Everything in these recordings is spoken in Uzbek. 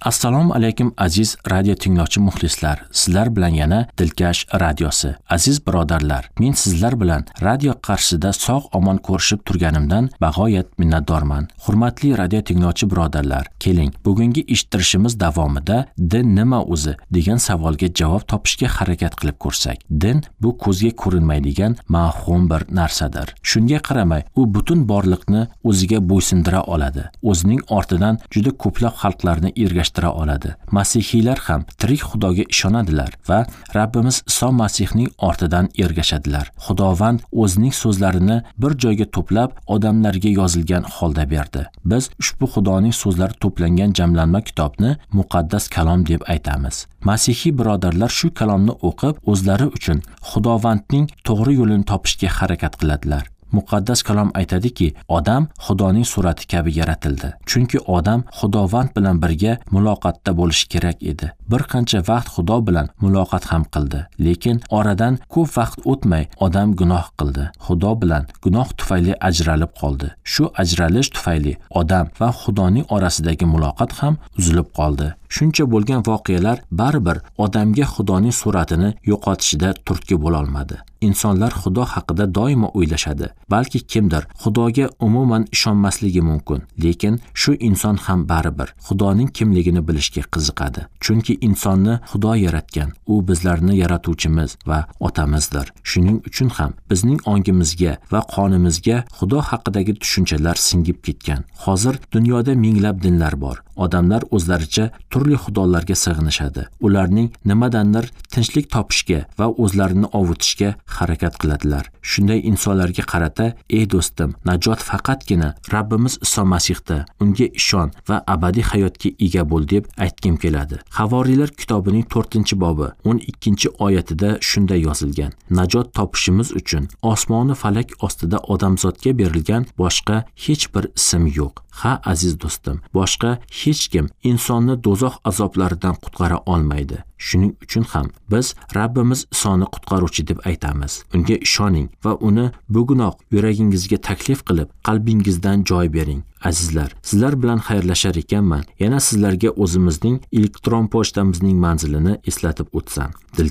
Assalomu alaykum aziz radio tinglovchi muxlislar. Sizlar bilan yana Dilkash radiosi. Aziz birodarlar, men sizlar bilan radio qarshisida sog'-omon ko'rishib turganimdan bag'oyat minnatdorman. Hurmatli radio tinglovchi birodarlar, keling, bugungi eshittirishimiz davomida din nima o'zi degan savolga javob topishga harakat qilib ko'rsak. Din bu ko'zga ko'rinmaydigan mavhum bir narsadir. Shunga qaramay, u butun borliqni o'ziga bo'ysundira oladi. O'zining ortidan juda ko'plab xalqlarni ergashtira oladi. Masihiylar ham tirik Xudoga ishonadilar va Rabbimiz Iso Masihning ortidan ergashadilar. Xudovand o'zining so'zlarini bir joyga to'plab odamlarga yozilgan holda berdi. Biz ushbu Xudoning so'zlari to'plangan jamlanma kitobni muqaddas kalom deb aytamiz. Masihiy birodarlar shu kalomni o'qib, o'zlari uchun Xudovandning to'g'ri yo'lini topishga harakat qiladilar. Muqaddas kalom aytadiki, odam Xudoning surati kabi yaratildi. Chunki odam Xudovand bilan birga muloqotda bo'lishi kerak edi. Bir qancha vaqt Xudo bilan muloqot ham qildi, lekin oradan ko'p vaqt o'tmay odam gunoh qildi. Xudo bilan gunoh tufayli ajralib qoldi. Shu ajralish tufayli odam va Xudoning orasidagi muloqot ham uzilib qoldi. Shuncha bo'lgan voqealar baribir odamga Xudoning suratini yo'qotishida turtki bo'la olmadi. Insonlar Xudo haqida doimo o'ylashadi. Balki kimdir Xudoga umuman ishonmasligi mumkin, lekin shu inson ham baribir Xudoning kimligini bilishga qiziqadi. Chunki insonni Xudo yaratgan. U bizlarni yaratuvchimiz va otamizdir. Shuning uchun ham bizning ongimizga va qonimizga Xudo haqidagi tushunchalar singib ketgan. Hozir dunyoda minglab dinlar bor. Odamlar o'zlaricha turli xudolarga sig'inishadi. Ularning nimadandir tinchlik topishga va o'zlarini ovutishga harakat qiladilar. Shunday insonlarga qarata, ey do'stim, najot faqatgina Rabbimiz Iso Masihda, unga ishon va abadiy hayotga ega bo'l deb aytgim keladi. Havoriylar kitobining 4-bobi 12-oyatida shunday yozilgan: najot topishimiz uchun osmoni falak ostida odamzodga berilgan boshqa hech bir ism yo'q. Ha aziz do'stim, boshqa hech kim insonni do'zax azoblaridan qutqara olmaydi. Shuning uchun ham biz Rabbimiz Isoni qutqaruvchi deb aytamiz. Unga ishoning va uni bugunoq yuragingizga taklif qilib, qalbingizdan joy bering. Azizlar, sizlar bilan xayrlashar ekanman. Yana sizlarga o'zimizning elektron pochtamizning manzilini eslatib o'tsam.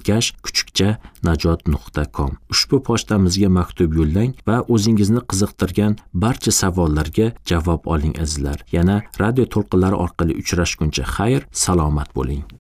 dilkash_najot.com. Ushbu pochtamizga maktub yo'llang va o'zingizni qiziqtirgan barcha savollarga javob oling azizlar. Yana radio to'lqinlari orqali uchrashguncha xayr, salomat bo'ling.